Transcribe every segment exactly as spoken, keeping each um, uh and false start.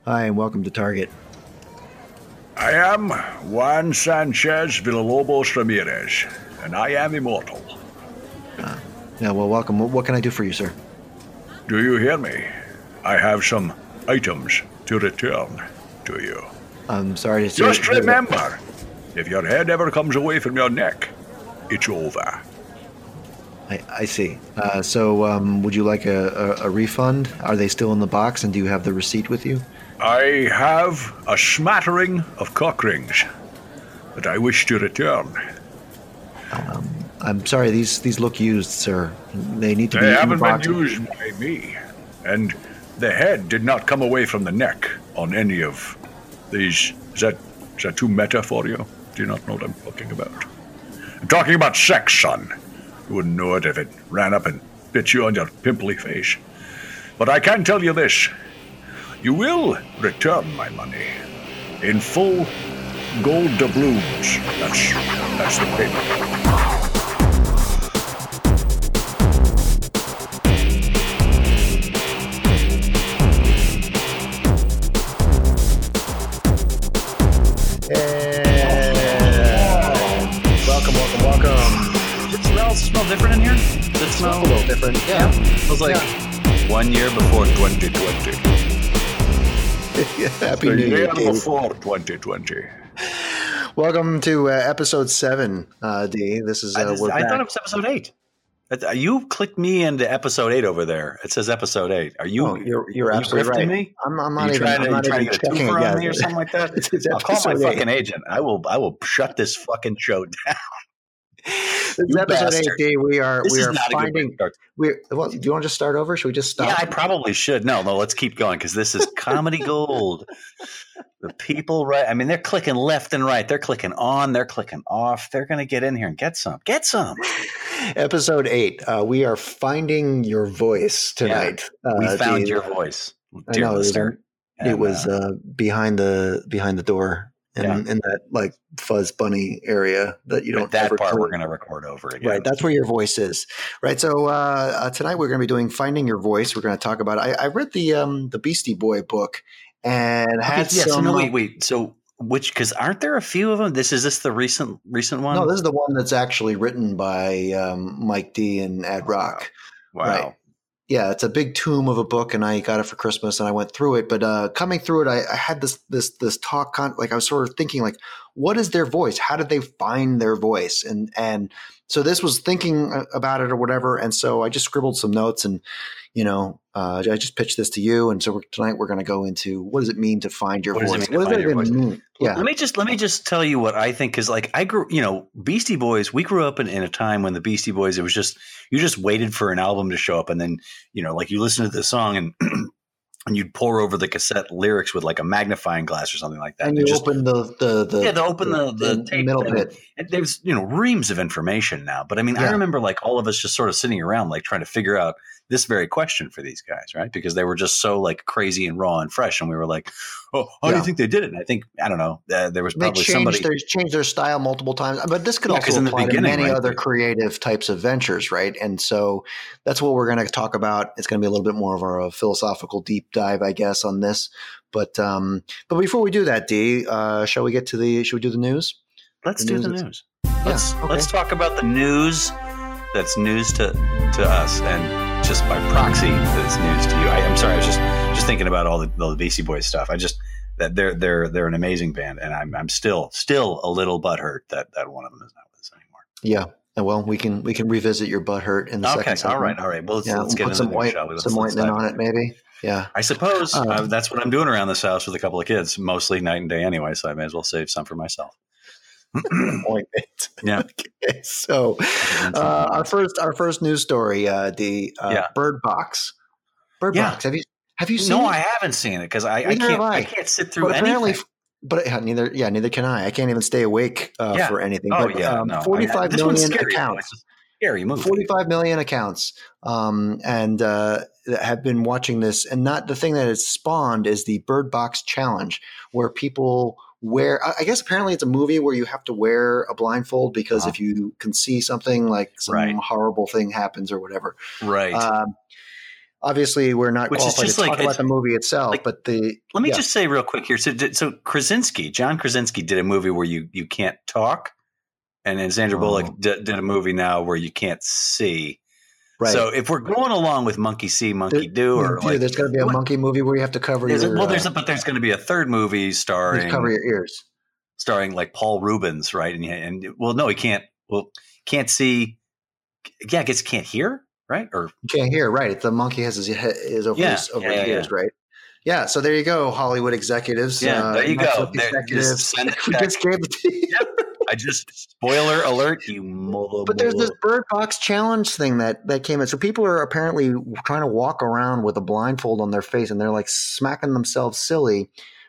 Hi, and welcome to Target. I am Juan Sanchez Villalobos Ramirez, and I am immortal. Uh, yeah, well, welcome. What, what can I do for you, sir? Do you hear me? I have some items to return to you. I'm sorry to say. Just remember, if your head ever comes away from your neck, it's over. I, I see. Uh, so, um, would you like a, a, a refund? Are they still in the box, and do you have the receipt with you? I have a smattering of cock rings that I wish to return. Um, I'm sorry, these these look used, sir. They need to they be. They haven't in the been used by me, and the head did not come away from the neck on any of these. Is that is that too meta for you? Do you not know what I'm talking about? I'm talking about sex, son. You wouldn't know it if it ran up and bit you on your pimply face. But I can tell you this. You will return my money in full gold doubloons. That's, that's the payment. Different in here? Does it smell a little different? Yeah. yeah. It smells like yeah. one year before twenty twenty. Happy the New Year, year Dave. before twenty twenty. Welcome to uh, episode seven, uh, D. This is. Uh, I, just, we're I back. thought it was episode eight. You clicked me into episode eight over there. It says episode eight. Are you? Oh, you're you're are absolutely you right. Me? I'm, I'm not you even. Trying I'm to, not trying even to get a checking twofer it on me or something like that. it's, it's I'll call my eight. fucking agent. I will. I will shut this fucking show down. This is episode eight, D. We are this we is are not finding. A good we well, do you want to just start over? Should we just stop? Yeah, I probably should. No, no. Let's keep going because this is comedy gold. The people, right? I mean, they're clicking left and right. They're clicking on. They're clicking off. They're going to get in here and get some. Get some. Episode eight. Uh, we are finding your voice tonight. Yeah, we uh, found the, your voice, I dear know, listener. It was, it was uh, uh, behind the behind the door. In, yeah. in that like fuzz bunny area that you don't that ever part clean. We're going to record over again. Right. That's where your voice is. Right. So uh, uh, tonight we're going to be doing Finding Your Voice. We're going to talk about I, I read the um, the Beastie Boy book and okay, had yeah, some. So no, wait, wait. So which because aren't there a few of them? This is this the recent recent one? No, this is the one that's actually written by um, Mike D and Ad Rock. Wow. wow. Right. Yeah, it's a big tome of a book, and I got it for Christmas, and I went through it. But uh, coming through it, I, I had this this this talk. Con- like I was sort of thinking, like, what is their voice? How did they find their voice? And and so this was thinking about it or whatever. And so I just scribbled some notes, and you know, uh, I just pitched this to you. And so we're, tonight we're going to go into what does it mean to find your what voice? Does it mean what does that even voice? mean? Yeah. Let me just let me just tell you what I think, because like I grew, you know, Beastie Boys. We grew up in, in a time when the Beastie Boys, it was just you just waited for an album to show up, and then you know, like you listen to the song and and you'd pour over the cassette lyrics with like a magnifying glass or something like that. And you just, open the the, the yeah, to open the the, the tape middle and, bit. And there's you know reams of information now, but I mean, yeah. I remember like all of us just sort of sitting around like trying to figure out this very question for these guys, right? Because they were just so like crazy and raw and fresh, and we were like, "Oh, how yeah. do you think they did it?" And I think I don't know. Uh, there was probably they changed somebody their changed their style multiple times, but this could yeah, also apply to many right? other creative types of ventures, right? And so that's what we're going to talk about. It's going to be a little bit more of a philosophical deep dive, I guess, on this. But um, but before we do that, D, uh, shall we get to the? Should we do the news? Let's the do news the is, news. Let's yeah, okay. let's talk about the news that's news to to us and. Just by proxy, that's news to you. I, I'm sorry, I was just just thinking about all the, the Beastie Boys stuff. I just that they're they're they're an amazing band, and I'm I'm still still a little butthurt that that one of them is not with us anymore. Yeah, well, we can we can revisit your butthurt in the okay, second segment. all right, all right. Well, let's, yeah, let's we'll get put into some the white, shall we? Let's, some let's ointment on it, maybe. Yeah, I suppose uh, uh, that's what I'm doing around this house with a couple of kids, mostly night and day anyway. So I may as well save some for myself. Ointment. Yeah. Okay, so uh, our first our first news story, uh, the uh, yeah. Bird Box. Bird yeah. Box. Have you have you seen? No, it? I haven't seen it because I, I can't I. I can't sit through but anything. But yeah, neither yeah neither can I. I can't even stay awake uh, yeah. for anything. Oh but, yeah, um, no. forty-five I, I, million scary, accounts. Scary movie. forty-five million accounts, um, and uh, have been watching this. And not the thing that it's spawned is the Bird Box Challenge, where people wear. I guess apparently it's a movie where you have to wear a blindfold because uh-huh. if you can see something, like some right. horrible thing happens or whatever. Right. Um, obviously we're not Which is qualified just to like- talk about it's- the movie itself, like- but the Let me yeah. just say real quick here. So, did- so Krasinski, John Krasinski did a movie where you, you can't talk. And then Sandra Oh. Bullock did, did a movie now where you can't see. right. So if we're going along with Monkey See, Monkey There- Do, or dude, like, there's going to be a what- monkey movie where you have to cover there's a- your well, there's uh, a, but there's going to be a third movie you starring cover your ears. starring like Paul Rubens, right? And and well, no, he can't. Well, can't see. Yeah, I guess can't hear, right? Or You can't hear, right? The monkey has his head is over Yeah, his over yeah, his yeah, ears, yeah. right? Yeah. So there you go, Hollywood executives. Yeah, uh, there you go. Netflix There- executives. just send a we check. just gave it to you. I just spoiler alert, you mother. But there's this Bird Box challenge thing that that came in. So people are apparently trying to walk around with a blindfold on their face, and they're like smacking themselves silly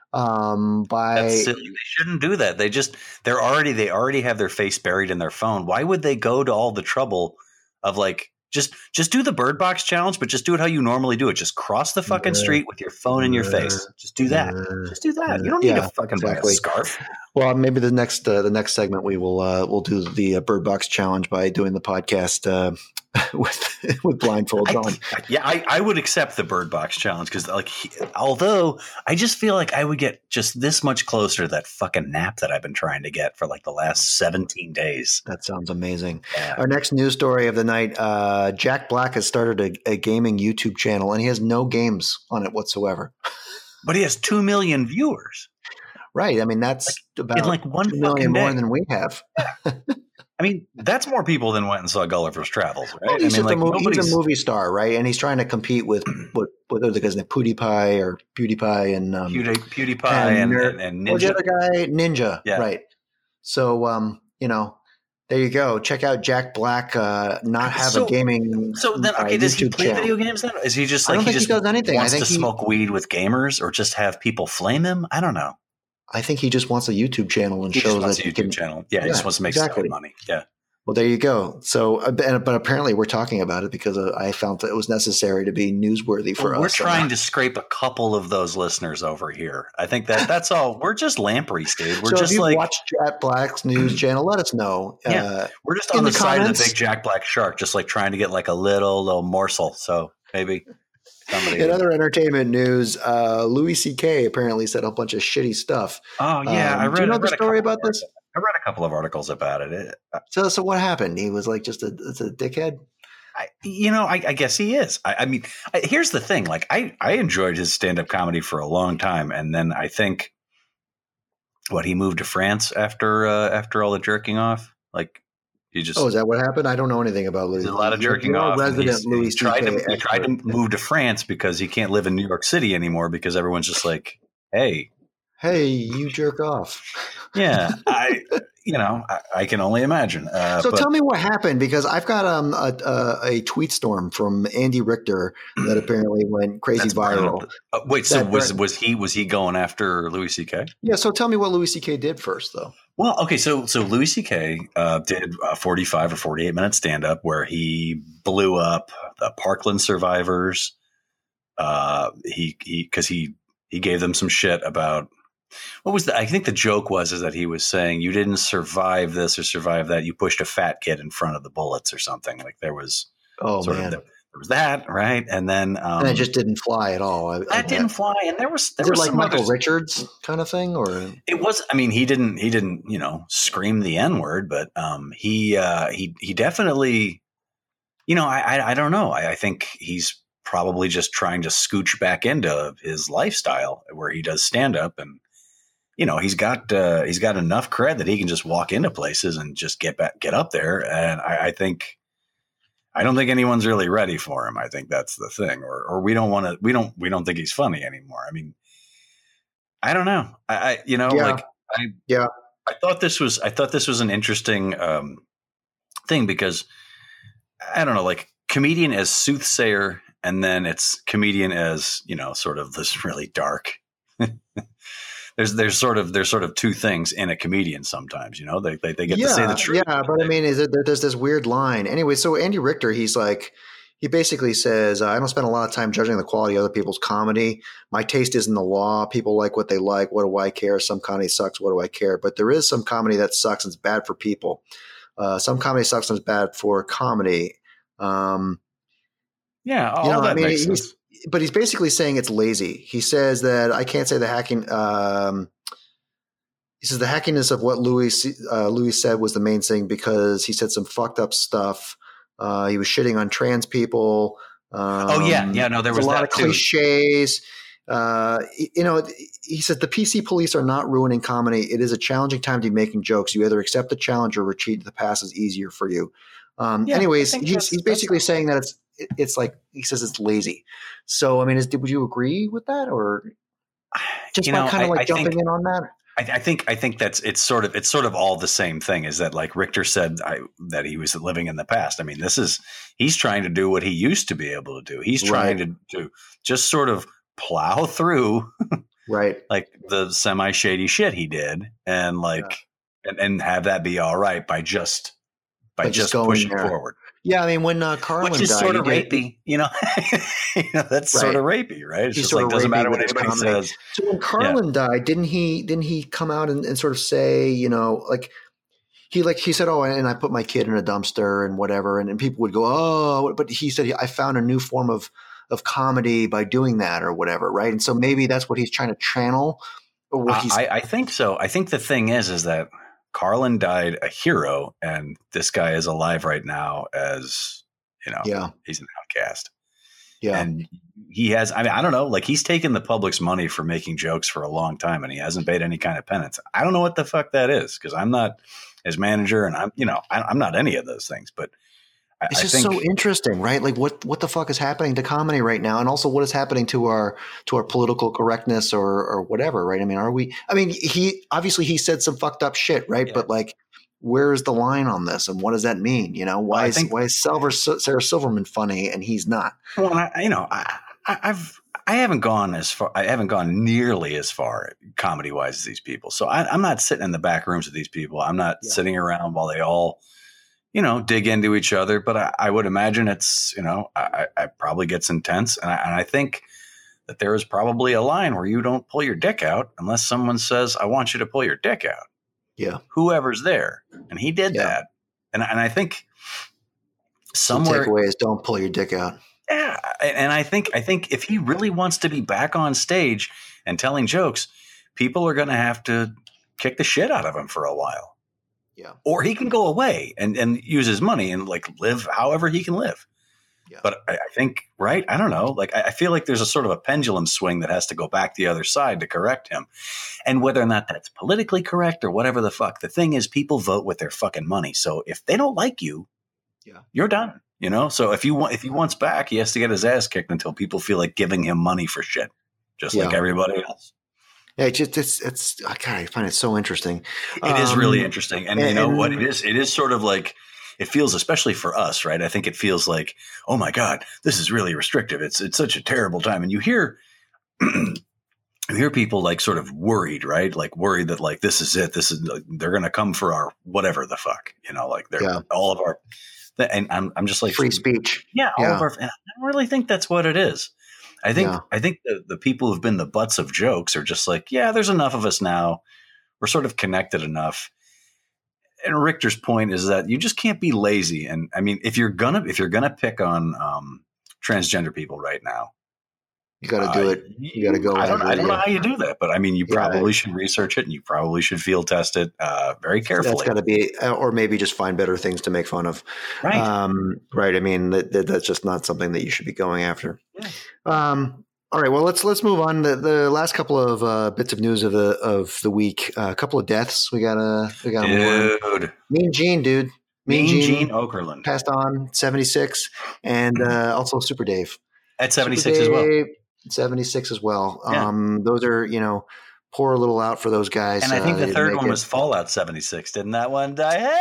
um, by. That's silly. They shouldn't do that. They just they're already they already have their face buried in their phone. Why would they go to all the trouble of like just just do the Bird Box challenge, but just do it how you normally do it. Just cross the fucking Yeah. street with your phone in your Yeah. face. Just do that. Uh, Just do that. You don't need Yeah, to fucking buy a exactly. scarf. Well, maybe the next uh, the next segment we will uh, we'll do the uh, Bird Box challenge by doing the podcast uh, with with blindfolds on. I, yeah, I, I would accept the Bird Box challenge because, like, he, although I just feel like I would get just this much closer to that fucking nap that I've been trying to get for like the last seventeen days. That sounds amazing. Yeah. Our next news story of the night: uh, Jack Black has started a, a gaming YouTube channel, and he has no games on it whatsoever. But he has two million viewers. Right? I mean, that's about in like one two million fucking more day. than we have. I mean, that's more people than went and saw Gulliver's Travels, right? He's, I mean, just a like movie, he's nobody's a movie star, right? And he's trying to compete with what what are the guys named PewDiePie or PewDiePie and um, Pewdie, PewDiePie and and, Ner- and, and what's the Ninja. other guy? Ninja, Yeah. right? So, um, you know, there you go. Check out Jack Black. Uh, not have So- a gaming. So then, okay, uh, does he YouTube play channel. video games then? Is he just I like don't he think he just does anything. I wants think to he- smoke weed with gamers or just have people flame him? I don't know. I think he just wants a YouTube channel and He just shows wants that a he YouTube can. channel. Yeah, he Yeah, just wants to make some exactly. money. Yeah. Well, there you go. So, uh, but, but apparently, we're talking about it because uh, I found that it was necessary to be newsworthy for Well, we're us. trying to scrape a couple of those listeners over here. I think that that's all. We're just lampreys, dude. We're so, just if you like watch Jack Black's news channel, let us know. Yeah. Uh, we're just in on the, the side of comments. the big Jack Black shark, just like trying to get like a little little morsel. So maybe somebody. in other entertainment news, uh, Louis C K apparently said a bunch of shitty stuff. oh yeah, Um, I read. do you know I the read a story couple about of this? articles. I read a couple of articles about it. it So, so what happened? He was like just a, it's a dickhead. I, you know, I, I guess he is. I, I mean, I, here's the thing. Like, I, I enjoyed his stand-up comedy for a long time, and then I think, what he moved to France after uh, after all the jerking off. Like, he just Oh, is that what happened? I don't know anything about Louis. did a lot of You're- jerking you're a off. and Resident he's- Louis he tried to C K he tried to expert. move to France because he can't live in New York City anymore because everyone's just like, hey, Hey, you jerk off. yeah, I, you know, I, I can only imagine. Uh, So but, tell me what happened because I've got um, a, a, a tweet storm from Andy Richter that apparently went crazy that's viral. brilliant. Uh, wait, so That- was was he was he going after Louis C K? Yeah, so tell me what Louis C K did first, though. Well, okay, so so Louis C K uh, did a forty-five or forty-eight minute stand up where he blew up the Parkland survivors. Uh, he he because he he gave them some shit about what was the I think the joke was is that he was saying you didn't survive this or survive that, you pushed a fat kid in front of the bullets or something. Like there was Oh sort man, of the, there was that, right? And then um, and it just didn't fly at all. I, I- that didn't fly, and there was there Is it was like some Michael others- Richards kind of thing, or It was. I mean, he didn't. He didn't. You know, scream the N word, but um, he uh, he he definitely. You know, I I, I don't know. I, I think he's probably just trying to scooch back into his lifestyle where he does stand up, and you know, he's got uh, he's got enough cred that he can just walk into places and just get back, get up there. And I, I think. I don't think anyone's really ready for him. I think that's the thing, or or we don't want to. We don't. We don't think he's funny anymore. I mean, I don't know. I, I you know, Yeah. like I Yeah. I thought this was I thought this was an interesting um, thing because I don't know, like comedian as soothsayer, and then it's comedian as you know, sort of this really dark. There's there's sort of there's sort of two things in a comedian sometimes, you know, they they, they get yeah, to say the truth. yeah. But I mean, is it there, there's this weird line anyway? So Andy Richter, he's like, he basically says, I don't spend a lot of time judging the quality of other people's comedy. My taste isn't the law. People like what they like. What do I care? Some comedy sucks. What do I care? But there is some comedy that sucks and it's bad for people. Uh, some comedy sucks and it's bad for comedy. Um, Yeah, all You know, that I mean, makes he's, sense. but he's basically saying it's lazy. He says that I can't say the hacking. Um, he says the hackiness of what Louis uh, Louis said was the main thing because he said some fucked up stuff. Uh, he was shitting on trans people. Um, Oh yeah, yeah. No, there was a lot that of too. cliches. Uh, you know, he says the P C police are not ruining comedy. It is a challenging time to be making jokes. You either accept the challenge or retreat to the past is easier for you. Um, Yeah, I anyways, think he's that's- he's basically that's- saying that it's it's like he says it's lazy. So I mean, is, would you agree with that, or just You by know, kind of I- like I jumping think- in on that? I, I think I think that's it's sort of it's sort of all the same thing. Is that like Richter said I, that he was living in the past? I mean, this is he's trying to do what he used to be able to do. He's trying Right. to, to just sort of plow through Right. like the semi shady shit he did, and like and, and have that be all right by just by, By just, just going pushing there. forward. Yeah, I mean, when uh, Carlin Which is died, sort of he did- rapey, you know. you know, that's sort Right. of rapey, right? It's He's just sort like of doesn't rapey matter with what his anybody comedy. says. So when Carlin died, didn't he? Didn't he come out and, and sort of say, you know, like he like he said, oh, and I put my kid in a dumpster and whatever, and, and people would go, oh, but he said I found a new form of of comedy by doing that or whatever, right? And so maybe that's what he's trying to channel, or what Uh, he's I, I think so. I think the thing is, is that Carlin died a hero, and this guy is alive right now as you know, yeah, he's an outcast, yeah, and he has. I mean, I don't know. Like he's taken the public's money for making jokes for a long time, and he hasn't paid any kind of penance. I don't know what the fuck that is because I'm not his manager, and I'm you know I, I'm not any of those things, but. I, it's I just think, so interesting, right? Like what what the fuck is happening to comedy right now, and also what is happening to our to our political correctness or or whatever, right? I mean, are we? I mean, he obviously he said some fucked up shit, right? Yeah. But like, where's the line on this, and what does that mean? You know, why Well, I is think- why is Silver, Sarah Silverman funny and he's not? Well, I, you know, I, I, I've I haven't gone as far. I haven't gone nearly as far comedy wise as these people. So I, I'm not sitting in the back rooms with these people. I'm not Yeah. sitting around while they all, you know, dig into each other. But I, I would imagine it's, you know, I, I probably gets intense, and I, and I think that there is probably a line where you don't pull your dick out unless someone says, "I want you to pull your dick out." Yeah, Whoever's there, and he did Yeah. that, and and I think the somewhere. takeaway is don't pull your dick out. Yeah, and I think I think if he really wants to be back on stage and telling jokes, people are going to have to kick the shit out of him for a while. Yeah, Or he can go away and, and use his money and like live however he can live. Yeah. But I, I think, right? I don't know. Like I, I feel like there's a sort of a pendulum swing that has to go back the other side to correct him. And whether or not that's politically correct or whatever the fuck, the thing is people vote with their fucking money. So if they don't like you, Yeah. you're done. You know, so if you want, if he wants back, he has to get his ass kicked until people feel like giving him money for shit, just like Yeah. everybody else. yeah. It's just it's it's God, I find it so interesting. It is really Um, interesting, and, and- you know what? and- It is. It is sort of like it feels, especially for us, right? I think it feels like, oh my god, this is really restrictive. It's it's such a terrible time, and you hear. You hear people like sort of worried, right? Like worried that like this is it. This is they're going to come for our whatever the fuck, you know, like they're Yeah. all of our. And I'm I'm just like free speech. Yeah, all Yeah. of our. And I don't really think that's what it is. I think Yeah. I think the, the people who've been the butts of jokes are just like, yeah, there's enough of us now. We're sort of connected enough. And Richter's point is that you just can't be lazy. And I mean, if you're gonna if you're gonna pick on um, transgender people right now, You got to do uh, it. You got to go. I don't, I don't know yeah. how you do that, but I mean, you Yeah, probably I- should research it, and you probably should field test it uh, very That's carefully. got to be, or maybe just find better things to make fun of. Right? Um, right. I mean, that, that, that's just not something that you should be going after. Yeah. Um, all right. Well, let's let's move on. The, the last couple of uh, bits of news of the of the week. Uh, a couple of deaths. We got a we got one. Dude, Mean Gene, dude. Mean Gene Okerlund passed on, seventy-six, and uh, also Super Dave at seventy-six Super as well. Dave, seventy-six as well. Yeah. Um, those are you know poor little out for those guys. And I think uh, the to third make one it. was Fallout seventy-six. Didn't that one die? Hey!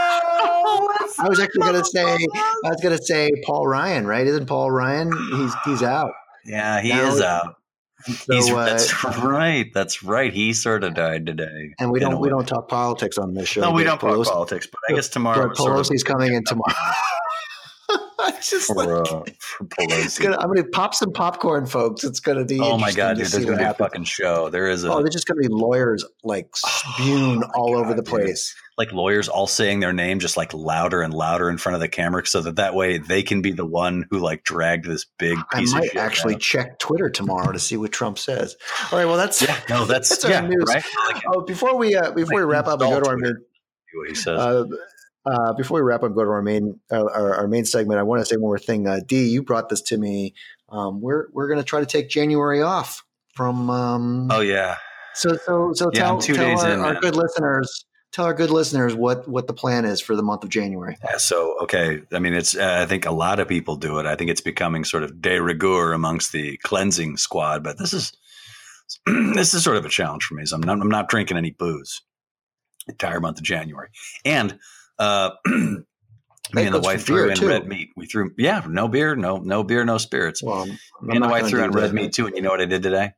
I was actually going to say, I was going to say Paul Ryan, right? Isn't Paul Ryan? He's he's out. Yeah, he Now is it- out. So, He's, uh, that's right. That's right. He sort of died today. and we in don't a we way. don't talk politics on this show. No, we but don't talk Pelosi, politics. But I guess tomorrow but is sort of- Pelosi's coming in tomorrow. just for, like, uh, for it's Pelosi. gonna, I'm going to pop some popcorn, folks. It's going to be Oh my interesting god, to dude! see There's what gonna be a happens. fucking show. There is a Oh, there's just going to be lawyers like spewing Oh, my all God, over the dude. place. like lawyers all saying their name just like louder and louder in front of the camera, so that that way they can be the one who like dragged this big I piece of might shit actually down. check Twitter tomorrow to see what Trump says. All right, well, that's Yeah, no, that's, that's our yeah, news. right. Like, Oh, before we uh, before we like wrap up and go to our install main, see what he says. uh, uh, before we wrap up and go to our main uh, our, our main segment, I want to say one more thing. Uh, D, you brought this to me. Um, we're we're going to try to take January off from. Um, oh yeah, so so so Yeah, tell I'm two tell days our, in, our man. good listeners tell our good listeners what what the plan is for the month of January. Yeah, so okay. I mean, it's. Uh, I think a lot of people do it. I think it's becoming sort of de rigueur amongst the cleansing squad. But this is this is sort of a challenge for me. So I'm not, I'm not drinking any booze the entire month of January. And uh, me and the goes wife for beer, threw in too. red meat. We threw yeah, no beer, no no beer, no spirits. Well, I'm me and the not wife gonna threw do in that. red meat too. And you know what I did today?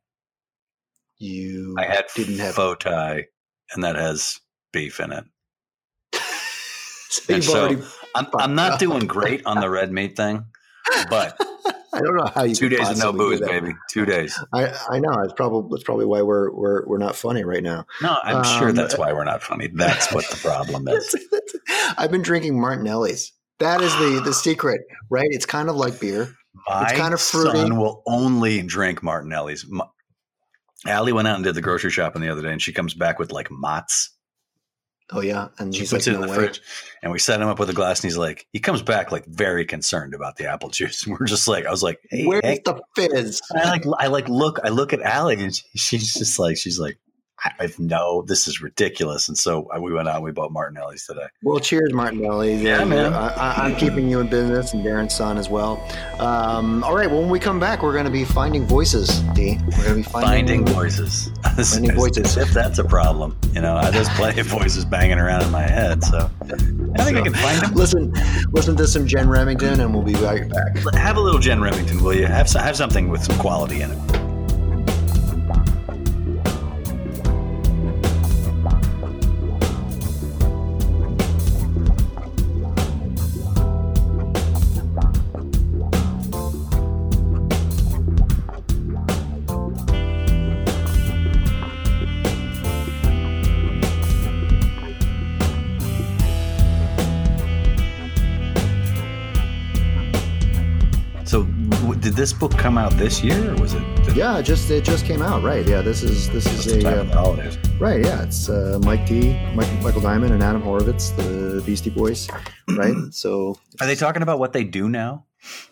You I had didn't have. faux tie, and that has beef in it. So And you've so already. I'm I'm not doing great on the red meat thing, but I don't know how you two could days of no possibly do booze, that. baby. Two days. I, I know it's probably that's probably why we're we're we're not funny right now. No, I'm sure Um, that's why we're not funny. That's what the problem is. I've been drinking Martinelli's. That is the the secret, right? It's kind of like beer. My It's kind of fruity. son will only drink Martinelli's. Ma- Allie went out and did the grocery shopping the other day, and she comes back with like Mott's. Oh yeah, and She he's puts like, it in no the way. fridge, and we set him up with a glass, and he's like, he comes back like very concerned about the apple juice. And we're just like, I was like, hey, Where's heck. the fizz? I like, I like look, I look at Allie, and she, she's just like, she's like, I, I no, this is ridiculous. And so we went out and we bought Martinelli's today. Well, cheers, Martinelli. Yeah, man. I, I, I'm keeping you in business, and Darren's son as well. Um, all right. Well, when we come back, we're going to be finding voices. D. We're going to be finding, Finding voices. Finding voices. If that's a problem, you know, I just play voices banging around in my head. So I think I can find them. Listen, listen to some Jen Remington, and we'll be right back. Have a little Jen Remington, will you? Have some, have something with some quality in it. So, w- did this book come out this year, or was it? Did Yeah, it just it just came out, right? Yeah, this is this is it was the time a of the holidays? uh, right. Yeah, it's uh, Mike D, Mike, Michael Diamond, and Adam Horovitz, the Beastie Boys, right? So Are they talking about what they do now?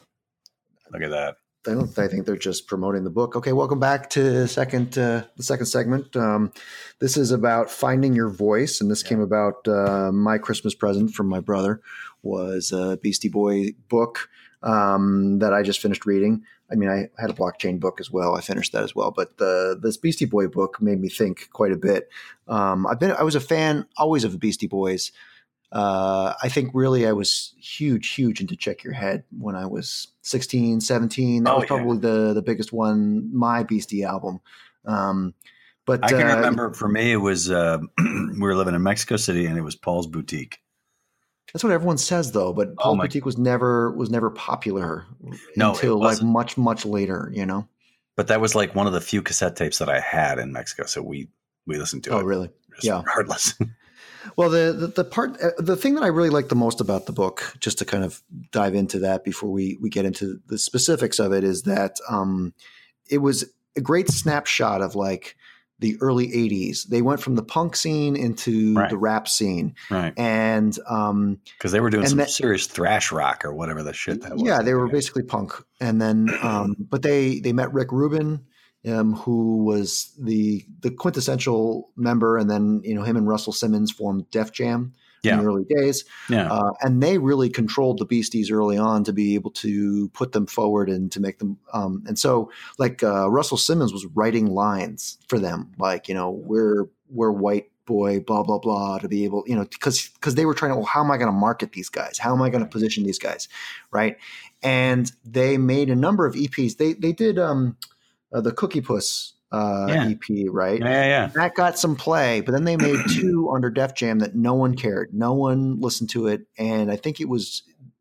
Look at that. I don't. I think they're just promoting the book. Okay, welcome back to the second uh, the second segment. Um, this is about finding your voice, and this came about. Uh, my Christmas present from my brother was a Beastie Boy book um, that I just finished reading. I mean, I had a blockchain book as well. I finished that as well, but the this Beastie Boy book made me think quite a bit. Um, I've been I was a fan always of the Beastie Boys. Uh, I think really I was huge, huge into Check Your Head when I was sixteen, seventeen. That Oh, was yeah. probably the, the biggest one, my Beastie album. Um, but I can uh, remember for me, it was uh, we were living in Mexico City, and it was Paul's Boutique. that's what everyone says though, but Oh, Paul my- Boutique was never, was never popular No, until it like wasn't. much, much later, you know? But that was like one of the few cassette tapes that I had in Mexico, so we we listened to Oh, it. really? Just Yeah. regardless. Well, the, the the part uh, the thing that I really like the most about the book, just to kind of dive into that before we we get into the specifics of it, is that um, it was a great snapshot of like the early eighties. They went from the punk scene into Right. the rap scene, Right. and um, Because they were doing And some that- serious thrash rock or whatever the shit that was. yeah, they were basically punk. And then, um, but they they met Rick Rubin, um, who was the the quintessential member, and then you know him and Russell Simmons formed Def Jam in Yeah. the early days. Yeah. Uh, and they really controlled the Beasties early on to be able to put them forward and to make them. Um, and so, like uh, Russell Simmons was writing lines for them, like you know, we're we're white boy, blah blah blah, to be able, you know, because because they were trying to, well, how am I going to market these guys? How am I going to position these guys, right? And they made a number of E Ps. They they did um, uh, the Cookie Puss uh, Yeah. E P, right? yeah, yeah, yeah. That got some play, but then they made two under Def Jam that no one cared. No one listened to it. And I think it was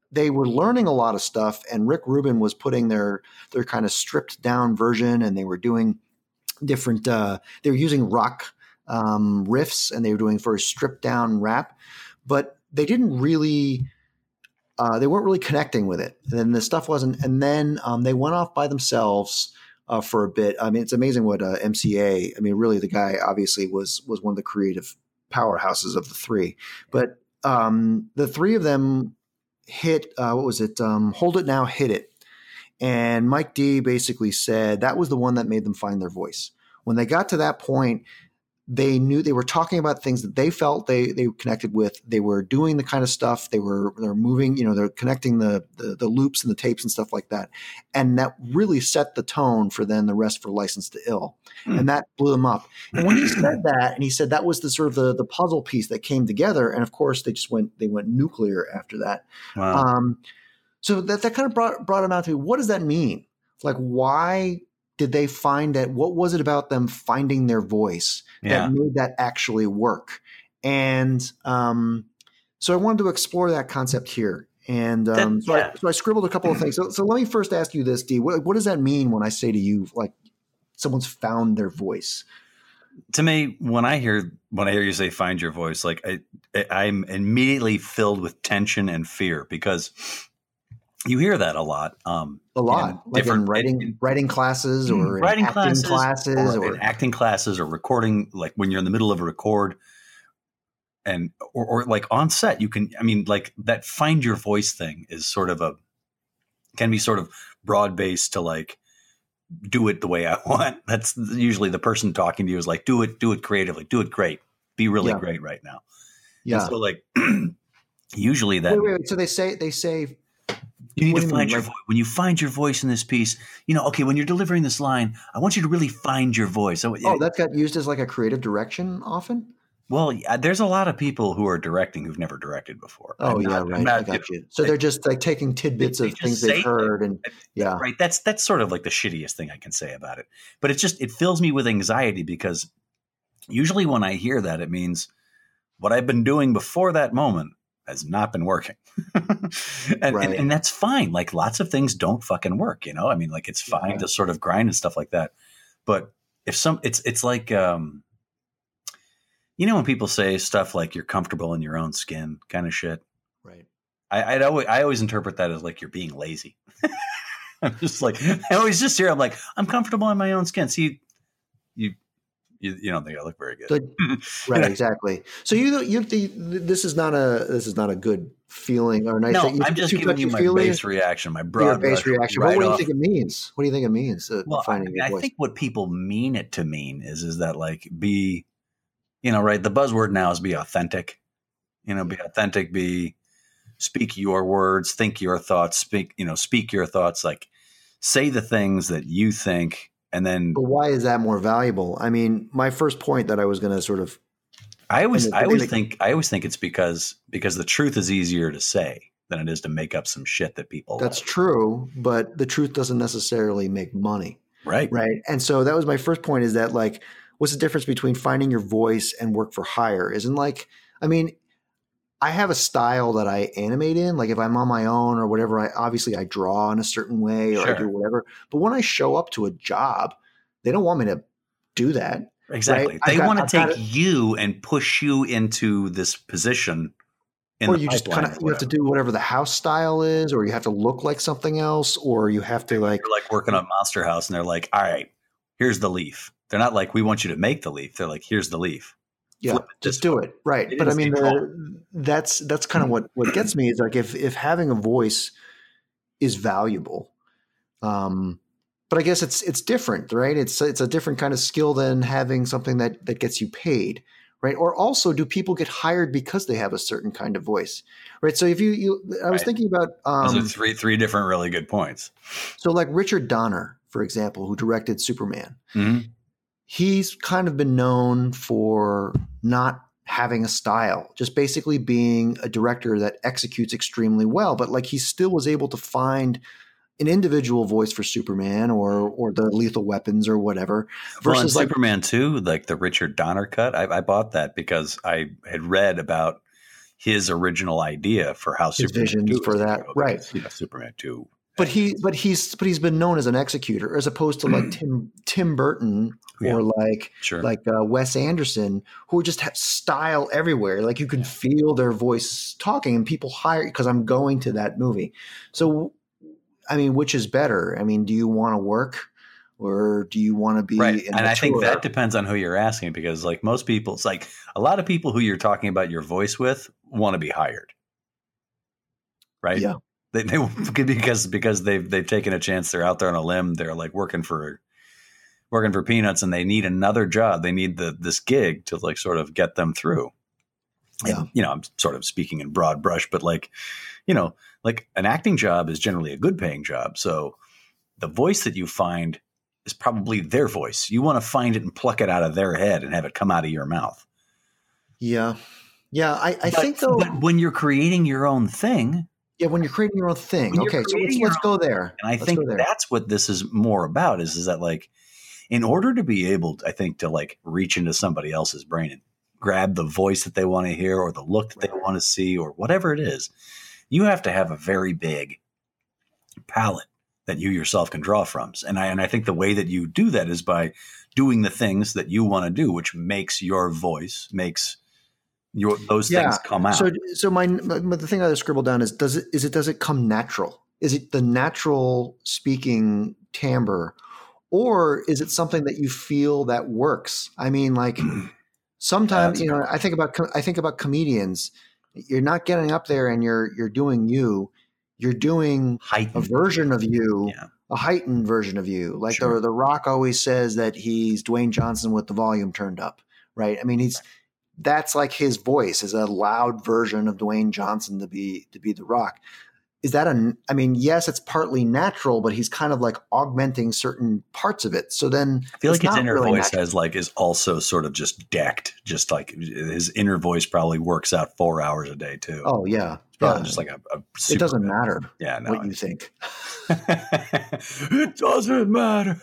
they were learning a lot of stuff, and Rick Rubin was putting their their kind of stripped down version, and they were doing different. Uh, they were using rock um, riffs, and they were doing very stripped down rap, but they didn't really. Uh, they weren't really connecting with it. And then the stuff wasn't. And then um, they went off by themselves uh, for a bit. I mean, it's amazing what uh, M C A. I mean, really, the guy obviously was was one of the creative powerhouses of the three. But um, the three of them hit, uh, what was it? Um, Hold It Now, Hit It. And Mike D basically said that was the one that made them find their voice. When they got to that point, they knew they were talking about things that they felt they they connected with. They were doing the kind of stuff they were they're moving, you know, they're connecting the, the the loops and the tapes and stuff like that. And that really set the tone for then the rest for License to Ill. Mm. And that blew them up. And when he said that, and he said that was the sort of the, the puzzle piece that came together. And of course they just went they went nuclear after that. Wow. Um, so that that kind of brought brought them out to me. What does that mean? Like, why did they find that? What was it about them finding their voice Yeah. that made that actually work? And um, so I wanted to explore that concept here. And um, That- so, yeah. I, so I scribbled a couple of things. So, so let me first ask you this, Dee. What, what does that mean when I say to you, like, someone's found their voice? To me, when I hear when I hear you say "find your voice," like I, I I'm immediately filled with tension and fear because you hear that a lot. Um, A lot, in like in different- writing in- writing classes or in writing acting classes, classes, or, or, in acting classes, or recording. Like when you're in the middle of a record, and or, or like on set, you can. I mean, like that "find your voice" thing is sort of a can be sort of broad based to like do it the way I want. That's usually the person talking to you is like, do it, do it creatively, do it great, be really Yeah. great right now. yeah. And so like usually that Wait, wait, wait. So they say they say you need what to do you find mean? your Like- voice. When you find your voice in this piece, you know, okay, when you're delivering this line, I want you to really find your voice. So, oh, that got used as like a creative direction often. well, yeah, there's a lot of people who are directing who've never directed before. Oh I'm yeah, not- I'm right. not, I got know, you. So they're just like taking tidbits They- of they things just they've say heard, and yeah, Right. That's that's sort of like the shittiest thing I can say about it. But it just it fills me with anxiety because usually when I hear that, it means what I've been doing before that moment has not been working. and, Right. and and that's fine. Like lots of things don't fucking work, you know? I mean, like it's fine Yeah. to sort of grind and stuff like that. But if some it's it's like um you know when people say stuff like you're comfortable in your own skin kind of shit. right. I I'd always, I always interpret that as like you're being lazy. I'm just like I always just hear I'm like I'm comfortable in my own skin. See, you you, you don't think I look very good, Good. Right, exactly. So you you the, this is not a this is not a good feeling or nice. No, thing. You I'm think just too giving you my touchy-feely? base reaction, my Your broad base brush reaction. right But what do you off. think it means? What do you think it means? Uh, Well, I, finding your I voice. think what people mean it to mean is is that like be, you know, right. The buzzword now is be authentic. You know, be authentic. Be speak your words, think your thoughts, speak. You know, speak your thoughts. Like say the things that you think, and then But why is that more valuable? I mean, my first point that I was going to sort of I always And the I always thing- think I always think it's because because the truth is easier to say than it is to make up some shit that people that's like. true, but the truth doesn't necessarily make money. Right. Right. And so that was my first point is that like, what's the difference between finding your voice and work for hire? Isn't like, I mean, I have a style that I animate in, like if I'm on my own or whatever, I obviously I draw in a certain way or I Sure. do whatever. But when I show up to a job, they don't want me to do that. Exactly. Right? I've They got- want to I've got take it- you and push you into this position. In Or the you just pipeline kind of or you have to whatever. do whatever the house style is, or you have to look like something else, or you have to like You're like working on Monster House, and they're like, "All right, here's the leaf." They're not like, "We want you to make the leaf." They're like, "Here's the leaf." yeah, flip it just this do way. it. Right. They But I didn't mean, say the, that's that's kind of what what gets me is like if if having a voice is valuable, um, but I guess it's it's different, right? It's it's a different kind of skill than having something that that gets you paid, right? Or also, do people get hired because they have a certain kind of voice, right? So if you you, I was Right. thinking about Those um, are three three different really good points. so like Richard Donner, for example, who directed Superman. Mhm. He's kind of been known for not having a style, just basically being a director that executes extremely well. But like he still was able to find an individual voice for Superman or or the Lethal Weapons or whatever. Well, and Versus like Superman two, like the Richard Donner cut, I, I bought that because I had read about his original idea for how His Superman visions two was for gonna that, go, right. because, you know, Superman two. But he, but he's, but he's been known as an executor, as opposed to like Tim Tim Burton or Yeah. like Sure. like uh, Wes Anderson, who just have style everywhere. Like you can feel their voice talking, and people hire because I'm going to that movie. So, I mean, which is better? I mean, do you want to work, or do you want to be Right. in And the I think tour? that depends on who you're asking, because like most people, it's like a lot of people who you're talking about your voice with want to be hired. Right. Yeah. They, they because because they've they've taken a chance. They're out there on a limb. They're like working for working for peanuts, and they need another job. They need the this gig to like sort of get them through. Yeah. And, you know, I'm sort of speaking in broad brush, but like, you know, like an acting job is generally a good paying job. So the voice that you find is probably their voice. You want to find it and pluck it out of their head and have it come out of your mouth. Yeah. Yeah. I, I But, think though, but when you're creating your own thing, yeah, when you're creating your own thing. When you're Okay. So let's, creating let's your go there. and I Let's think go there. that's what this is more about is, is that like, in order to be able, I think, to like reach into somebody else's brain and grab the voice that they want to hear or the look that they want to see or whatever it is, you have to have a very big palette that you yourself can draw from. And I, and I think the way that you do that is by doing the things that you want to do, which makes your voice, makes your, those Yeah. things come out. So, so my, my the thing I scribbled down is does it is it does it come natural? Is it the natural speaking timbre, or is it something that you feel that works? I mean, like sometimes Yeah, you that's a know, good I think about co- I think about comedians. You're not getting up there and you're you're doing you. You're doing a heightened version of you, Yeah. a heightened version of you. Like Sure. the the Rock always says that he's Dwayne Johnson with the volume turned up, right? I mean, he's that's like his voice is a loud version of Dwayne Johnson to be to be the Rock. Is that a? I mean, yes, it's partly natural, but he's kind of like augmenting certain parts of it. So then I feel it's like his not inner really voice natural. has like is also sort of just decked, just like his inner voice probably works out four hours a day too. Oh yeah, It's probably yeah. just like a, a It super doesn't good- matter Yeah, no, what you think. it doesn't matter.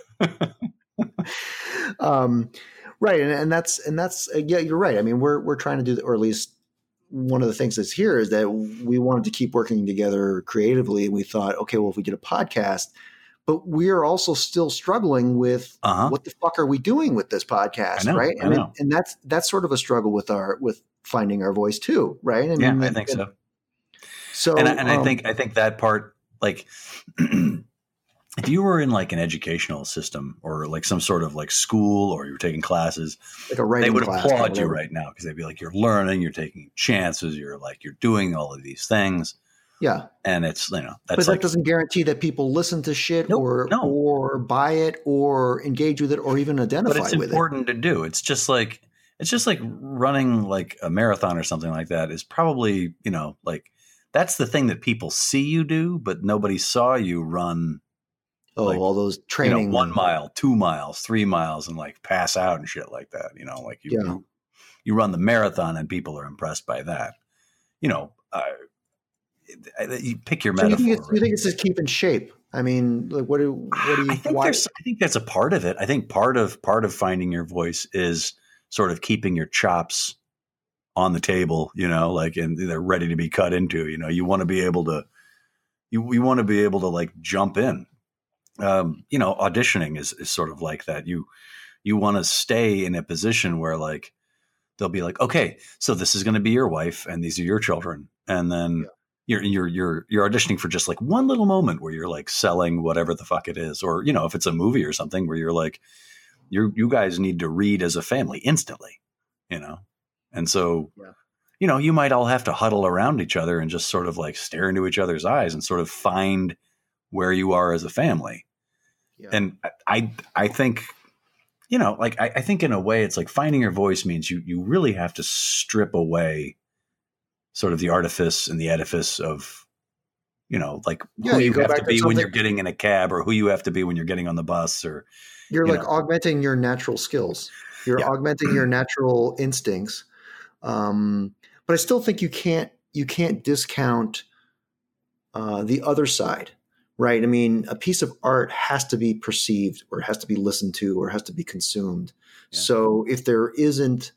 um, right, and, and that's and that's uh, yeah, you're right. I mean, we're we're trying to do, or at least one of the things that's here is that we wanted to keep working together creatively, and we thought, okay, well, if we did a podcast, but we're also still struggling with Uh-huh. what the fuck are we doing with this podcast, I know, right? I And, know. and that's that's sort of a struggle with our with finding our voice too, right? I Yeah, mean, I and- think so. So, and I, and I um, think I think that part, like, if you were in like an educational system or like some sort of like school, or you were taking classes, like a writing they would class or applaud you whatever. right now because they'd be like, you're learning, you're taking chances, you're like, you're doing all of these things, Yeah, and it's, you know, but that's that like, doesn't guarantee that people listen to shit Nope, or no. or buy it or engage with it or even but identify it's with it. important to do. It's just like it's just like running like a marathon or something like that is probably, you know, like that's the thing that people see you do, but nobody saw you run, Oh, like, all those you training know, one mile, two miles, three miles, and like pass out and shit like that. You know, like you Yeah. you, you run the marathon and people are impressed by that. You know, uh, you pick your So you metaphor. think, it's, you right? think it's just keeping shape? I mean, like, what do what do you? I think why- there's I think that's a part of it. I think part of part of finding your voice is sort of keeping your chops on the table, you know, like, and they're ready to be cut into. You know, you want to be able to you you want to be able to like jump in. Um, you know, auditioning is is sort of like that. You you want to stay in a position where like they'll be like, okay, so this is going to be your wife and these are your children, and then you're you're you're you're auditioning for just like one little moment where you're like selling whatever the fuck it is, or you know, if it's a movie or something where you're like, you you guys need to read as a family instantly, you know, and so Yeah. you know, you might all have to huddle around each other and just sort of like stare into each other's eyes and sort of find where you are as a family. Yeah. And I, I, I think, you know, like, I, I think in a way it's like finding your voice means you, you really have to strip away sort of the artifice and the edifice of, you know, like Yeah, who you you go have back to to be when something- you're getting in a cab, or who you have to be when you're getting on the bus, or, You're you like know. augmenting your natural skills. You're Yeah. augmenting your natural instincts. Um, but I still think you can't you can't discount uh, the other side, right? I mean, a piece of art has to be perceived, or has to be listened to, or has to be consumed. Yeah. So if there isn't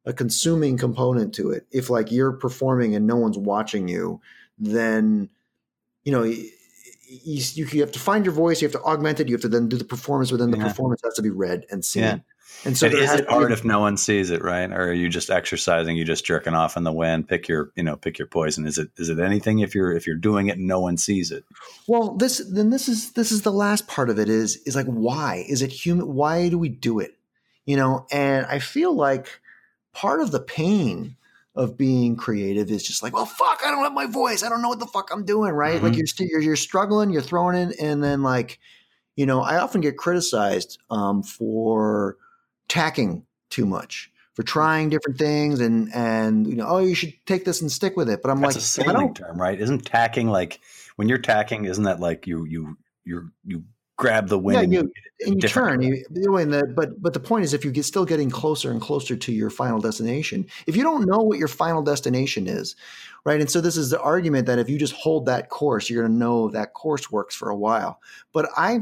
a consuming component to it. If like you're performing and no one's watching you, then, you know, you, you, you have to find your voice, you have to augment it, you have to then do the performance, but then the Yeah. performance has to be read and seen. Yeah. And so And there is has it to art be- if no one sees it, right? Or are you just exercising? You just jerking off in the wind? Pick your, you know, pick your poison. Is it is it anything if you're if you're doing it and no one sees it? Well, this then this is this is the last part of it is is like why is it human? Why do we do it? You know, and I feel like part of the pain of being creative is just like, well, fuck, I don't have my voice. I don't know what the fuck I'm doing, right? Mm-hmm. Like you're, st- you're you're struggling, you're throwing in, and then like, you know, I often get criticized um, for tacking too much, for trying different things, and and you know, oh, you should take this and stick with it. But I'm That's like, a if I sailing don't, term, right? Isn't tacking like when you're tacking? Isn't that like you you you you grab the wind yeah, and you you, and you different turn. You, you know, and the, but but the point is, if you get still getting closer and closer to your final destination, if you don't know what your final destination is, right? And so this is the argument that if you just hold that course, you're going to know that course works for a while. But I,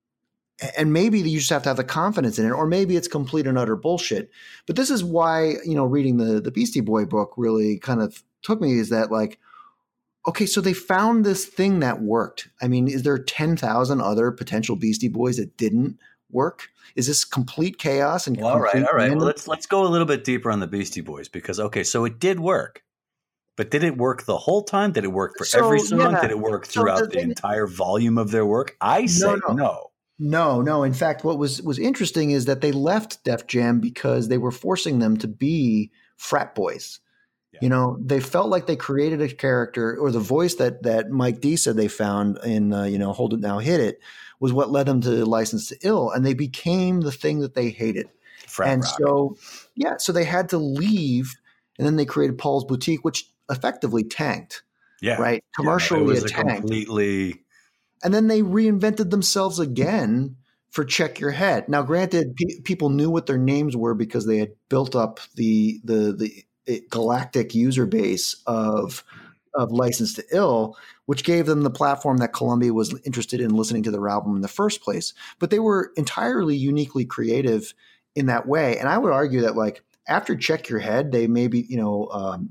and maybe you just have to have the confidence in it, or maybe it's complete and utter bullshit. But this is why, you know, reading the the Beastie Boy book really kind of took me, is that like, okay, so they found this thing that worked. I mean, is there ten thousand other potential Beastie Boys that didn't work? Is this complete chaos and Well, all right, complete all right. random? Well, let's let's go a little bit deeper on the Beastie Boys because okay, so it did work, but did it work the whole time? Did it work for So, every song? yeah. Did it work So throughout the the thing- entire volume of their work? I say No, no. no. No, no. In fact, what was was interesting is that they left Def Jam because they were forcing them to be frat boys. Yeah. You know, they felt like they created a character, or the voice that that Mike D said they found in uh, you know, Hold It Now, Hit It, was what led them to License to Ill, and they became the thing that they hated. Frat and rock. so, yeah, so they had to leave, and then they created Paul's Boutique, which effectively tanked, yeah, right? Yeah, no, Commercially, it was it a tanked. completely. And then they reinvented themselves again for Check Your Head. Now, granted, pe- people knew what their names were because they had built up the the the galactic user base of of License to Ill, which gave them the platform that Columbia was interested in listening to their album in the first place. But they were entirely uniquely creative in that way. And I would argue that, like, after Check Your Head, they maybe, you know, um,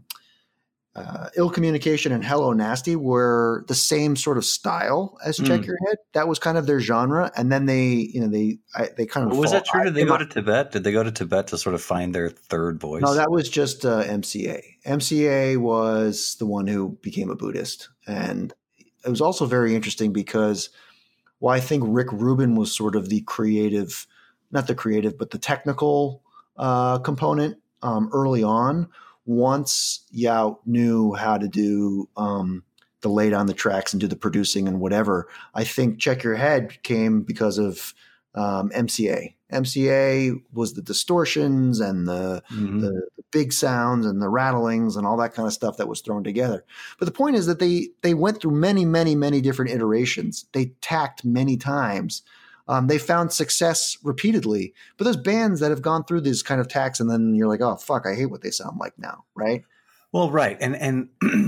uh, Ill Communication and Hello Nasty were the same sort of style as Check Mm. Your Head. That was kind of their genre. And then they, you know, they I, they kind of Was fall- that true? Did they I- go to Tibet? Did they go to Tibet to sort of find their third voice? No, that was just uh, M C A. M C A was the one who became a Buddhist. And it was also very interesting because, well, I think Rick Rubin was sort of the creative, not the creative, but the technical uh, component um, early on. Once Yao knew how to do um, the lay down the tracks and do the producing and whatever, I think Check Your Head came because of um, M C A. M C A was the distortions and the, Mhm. the, the big sounds and the rattlings and all that kind of stuff that was thrown together. But the point is that they they went through many, many, many different iterations. They tacked many times. Um, they found success repeatedly. But there's bands that have gone through these kind of tacks, and then you're like, oh, fuck, I hate what they sound like now, right? Well, right, and and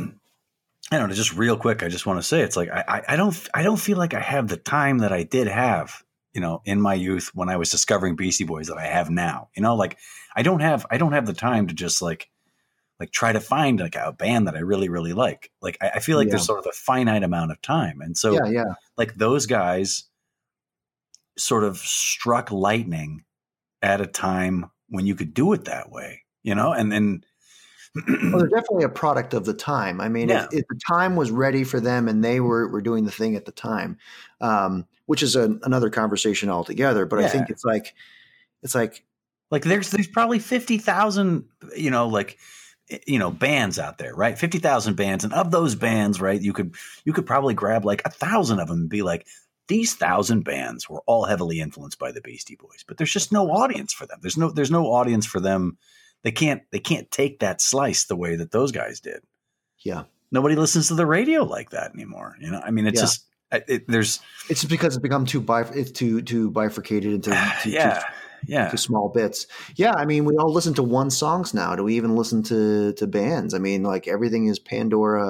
I don't know. Just real quick, I just want to say it's like I, I I don't I don't feel like I have the time that I did have, you know, in my youth when I was discovering Beastie Boys that I have now. You know, like I don't have I don't have the time to just like like try to find like a band that I really really like. Like I, I feel like Yeah. there's sort of a finite amount of time, and so yeah, yeah. like those guys sort of struck lightning at a time when you could do it that way, you know, and then. Well, they're definitely a product of the time. I mean, Yeah. if, if the time was ready for them and they were, were doing the thing at the time, um, which is a, another conversation altogether. But I Yeah. think it's like, it's like, Like there's there's probably fifty thousand, you know, like you know, bands out there, right? fifty thousand bands, and of those bands, right, you could you could probably grab like a thousand of them and be like, these thousand bands were all heavily influenced by the Beastie Boys, but there's just no audience for them. There's no there's no audience for them. They can't they can't take that slice the way that those guys did. yeah, Nobody listens to the radio like that anymore. You know, I mean, it's Yeah. just it, there's it's just because it's become too bif- it's too too bifurcated into too, yeah too, yeah. too small bits. Yeah, I mean, we all listen to one songs now. Do we even listen to to bands? I mean, like everything is Pandora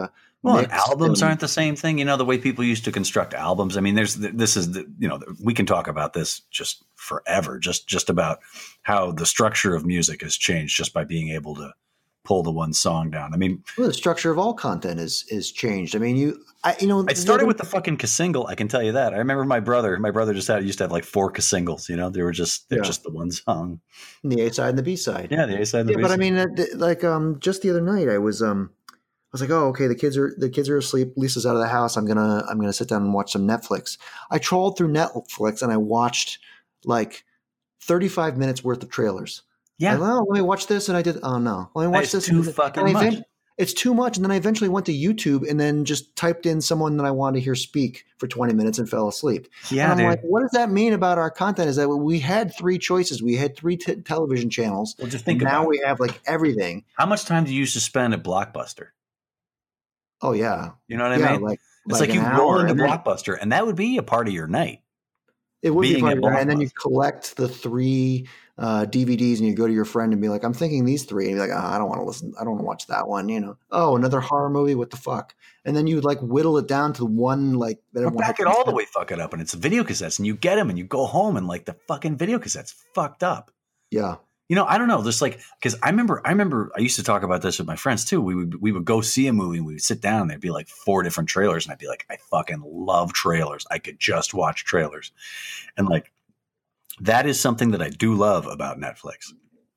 Well, and mixed albums and- aren't the same thing. You know, the way people used to construct albums. I mean, there's this is the, you know, we can talk about this just forever, just just about how the structure of music has changed just by being able to pull the one song down. I mean, well, the structure of all content is is changed. I mean, you, I, you know, it started with the fucking Casingle. I can tell you that. I remember my brother. My brother just had used to have like four Casingles. You know, they were just they're Yeah. just the one song. the A side and the B side. Yeah, the A side. And the Yeah, but I B-side. mean, uh, th- like um, just the other night, I was um, I was like, oh, okay, the kids are the kids are asleep. Lisa's out of the house. I'm gonna I'm gonna sit down and watch some Netflix. I trolled through Netflix and I watched like thirty-five minutes worth of trailers. yeah, I, oh, let me watch this, and I did. Oh no, let me watch it's this. too and then- fucking and I much. event- It's too much, and then I eventually went to YouTube and then just typed in someone that I wanted to hear speak for twenty minutes and fell asleep. yeah, and I'm dude. like, what does that mean about our content? Is that we had three choices, we had three t- television channels. Well, just think and now about we it. have like everything. How much time do you used to spend at Blockbuster? Oh yeah, You know what I yeah, mean? like It's like, an you roll hour, into and then- Blockbuster, and that would be a part of your night. It would be being part at of it, and then you Blockbuster. collect the three uh, D V Ds, and you go to your friend and be like, "I'm thinking these three," and you're like, oh, "I don't want to listen. I don't want to watch that one." You know, oh, another horror movie. What the fuck? And then you would like whittle it down to one like. That Or everyone back had it to all the spend- way, fuck it up, and it's video cassettes, and you get them, and you go home, and like the fucking video cassettes fucked up. Yeah, You know, I don't know. Just like because I remember, I remember I used to talk about this with my friends too. We would we would go see a movie, and we would sit down, and there'd be like four different trailers, and I'd be like, I fucking love trailers. I could just watch trailers, and like that is something that I do love about Netflix.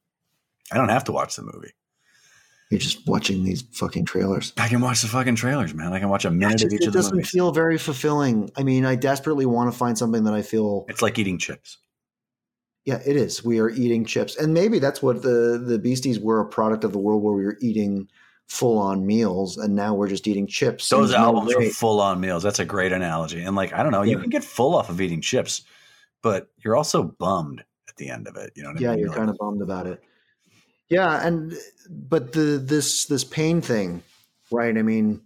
I don't have to watch the movie. you're just watching these fucking trailers. I can watch the fucking trailers, man. I can watch a It, minute of just, each it of the doesn't movies. feel very fulfilling. I mean, I desperately want to find something that I feel. It's like eating chips. Yeah, it is. We are eating chips, and maybe that's what the the Beasties were, a product of the world where we were eating full on meals, and now we're just eating chips. And Those there's no albums way- were full on meals. That's a great analogy. And like, I don't know, you Yeah. can get full off of eating chips, but you're also bummed at the end of it. You know what I Yeah, mean? you're kind of bummed about it. Yeah, and but the this this pain thing, right? I mean,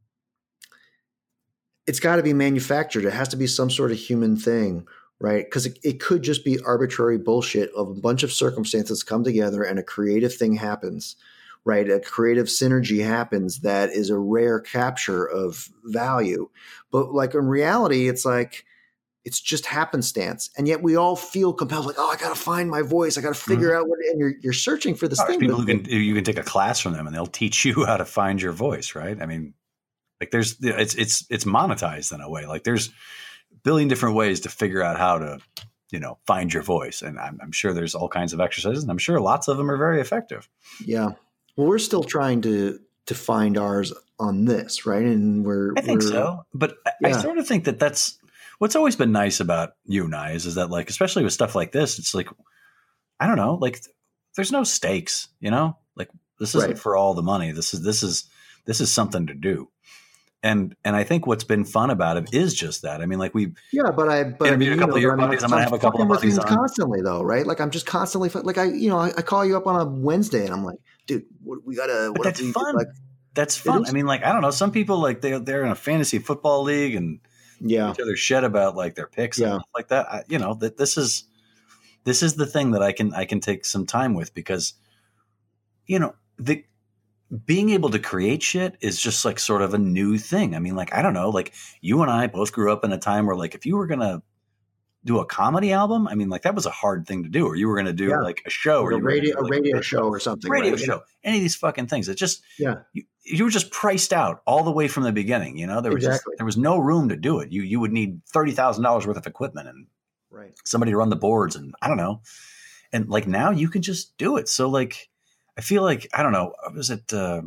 it's got to be manufactured. It has to be some sort of human thing, right? Because it, it could just be arbitrary bullshit of a bunch of circumstances come together and a creative thing happens, right? A creative synergy happens that is a rare capture of value. But like in reality, it's like it's just happenstance, and yet we all feel compelled, like, oh, I got to find my voice. I got to figure out what. And you're you're searching for this Oh, there's thing. people who but- can you can take a class from them and they'll teach you how to find your voice, right? I mean, like there's it's it's it's monetized in a way. Like there's a billion different ways to figure out how to, you know, find your voice. And I'm, I'm sure there's all kinds of exercises, and I'm sure lots of them are very effective. Yeah. Well, we're still trying to to find ours on this, right? And we're I think we're, so, but I, I Yeah. sort of think that that's what's always been nice about you and I is, is that like, especially with stuff like this, it's like, I don't know, like there's no stakes, you know, like this isn't Right. for all the money. This is, this is, this is something to do. And, and I think what's been fun about it is just that. I mean, like we, Yeah, but I but I Interview mean, a you couple know, of your but I mean, buddies. I'm gonna have a couple fucking of with buddies things on. constantly, though, right? Like I'm just constantly like I you know I, I call you up on a Wednesday and I'm like, dude, what, we gotta. but What that's if we, fun. Like, That's fun. is. I mean, like, I don't know. Some people like they, they're in a fantasy football league and yeah, each other shit about like their picks and Yeah. stuff like that. I, you know, that this is, this is the thing that I can, I can take some time with because, you know, the, being able to create shit is just like sort of a new thing. I mean, like, I don't know, like you and I both grew up in a time where like, if you were going to do a comedy album, I mean, like that was a hard thing to do, or you were going to do Yeah. like a show or a you were gonna radio do, a like, radio show or something, radio right? show, any of these fucking things. It just, Yeah, you, you were just priced out all the way from the beginning. You know, there was Exactly. just, there was no room to do it. You, you would need thirty thousand dollars worth of equipment and right. somebody to run the boards and I don't know. And like now you can just do it. So like, I feel like, I don't know, was it uh,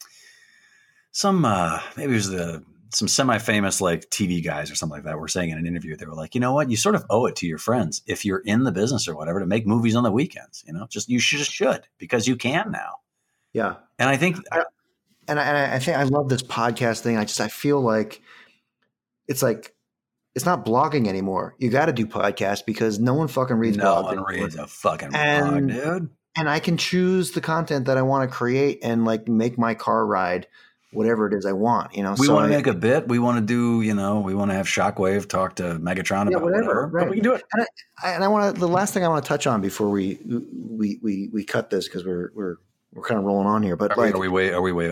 some, uh, maybe it was the, some semi-famous like T V guys or something like that were saying in an interview, they were like, you know what, you sort of owe it to your friends if you're in the business or whatever to make movies on the weekends, you know, just, you should, just should because you can now. Yeah, And I think, and I, and I think I love this podcast thing. I just I feel like it's like it's not blogging anymore. You got to do podcasts because no one fucking reads no blogs one anymore. reads a fucking And- blog, dude. And I can choose the content that I want to create and like make my car ride whatever it is I want. You know, We so want to I- make a bit. We want to do, you know, we want to have Shockwave talk to Megatron Yeah, about whatever, whatever. right. But we can do it. And I, and I want to. The last thing I want to touch on before we we we we cut this because we're we're we're kind of rolling on here. But Are, like, we, are we way? Are we way over?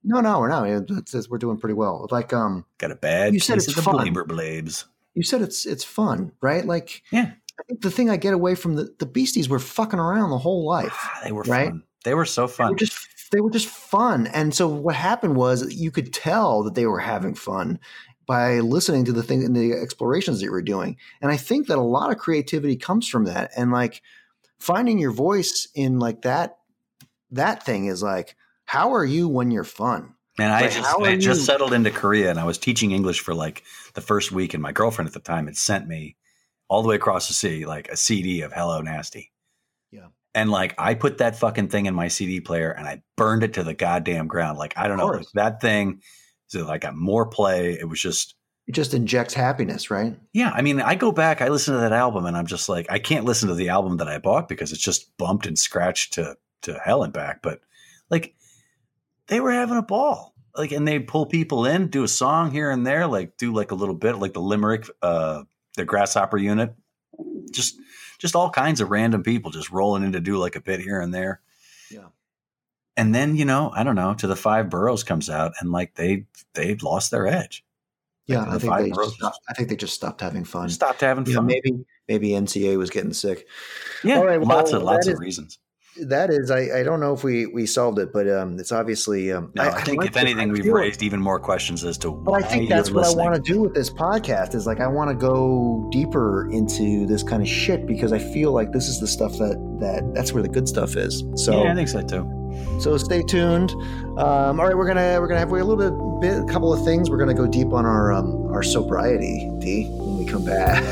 No, no, we're not. It's, it's, we're doing pretty well. Like, um, got a bad you said case it's of the fun. Blaber Blabes. You said it's it's fun, right? Like, yeah. I think the thing I get away from the, the Beasties were fucking around the whole life. They were right? fun. They were so fun. They were just they were just fun. And so what happened was you could tell that they were having fun by listening to the thing and the explorations that you were doing. And I think that a lot of creativity comes from that. And like finding your voice in like that that thing is like, how are you when you're fun? Man, I like, just I just settled into Korea and I was teaching English for like the first week, and my girlfriend at the time had sent me all the way across the city like a C D of Hello Nasty. Yeah. And like I put that fucking thing in my C D player and I burned it to the goddamn ground. Like I don't know, like, that thing so like got more play. It was just it just injects happiness, right? Yeah. I mean, I go back, I listen to that album and I'm just like, I can't listen to the album that I bought because it's just bumped and scratched to to hell and back. But like they were having a ball. Like, and they'd pull people in, do a song here and there, like do like a little bit, like the Limerick, uh, the Grasshopper Unit, just, just all kinds of random people just rolling in to do like a bit here and there. Yeah. And then, you know, I don't know, To the Five Boroughs comes out and like they, they lost their edge. Yeah. Like, I the think Five they Boroughs stopped, I think they just stopped having fun. Stopped having you fun. Know, maybe, maybe N C A was getting sick. Yeah. All right, well, lots of, lots of is, reasons. That is, I, I don't know if we, we solved it, but um, it's obviously. Um, no, I, I think like if anything, we've raised it. even more questions as to why. But I think that's what listening. I want to do with this podcast. Is like I want to go deeper into this kind of shit because I feel like this is the stuff that that that's where the good stuff is. So yeah, I think so too. So stay tuned. Um, all right, we're gonna we're gonna have a little bit, bit a couple of things. We're gonna go deep on our um, our sobriety, D, when we come back.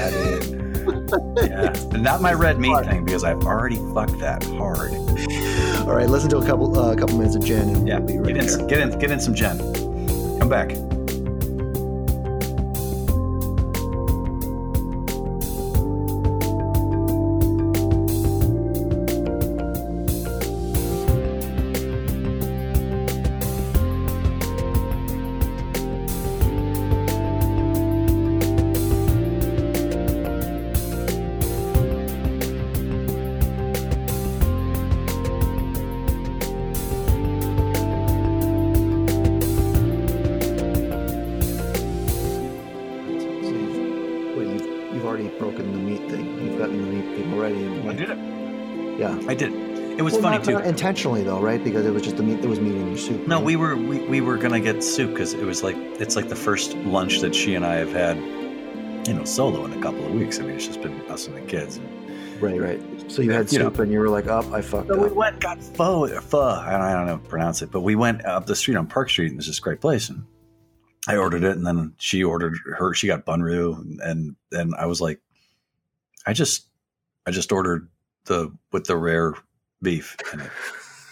Yeah, but not my red meat thing because I've already fucked that hard. All right, listen to a couple a uh, couple minutes of Jen. And yeah, we'll be right get in, there. get in, get in some Jen. Come back. I did. It was well, funny not, too. Not intentionally though, right? Because it was just the meat that was meat in your soup. No, right? we were we, we were gonna get soup because it was like it's like the first lunch that she and I have had, you know, solo in a couple of weeks. I mean, it's just been us and the kids. Right, right. So you had you soup know. and you were like, "Up, oh, I fucked so up." We went and got pho, pho. I don't, I don't know how to pronounce it, but we went up the street on Park Street, and there's this great place, and I ordered it, and then she ordered her. She got bun roux, and and I was like, I just I just ordered the with the rare beef in it.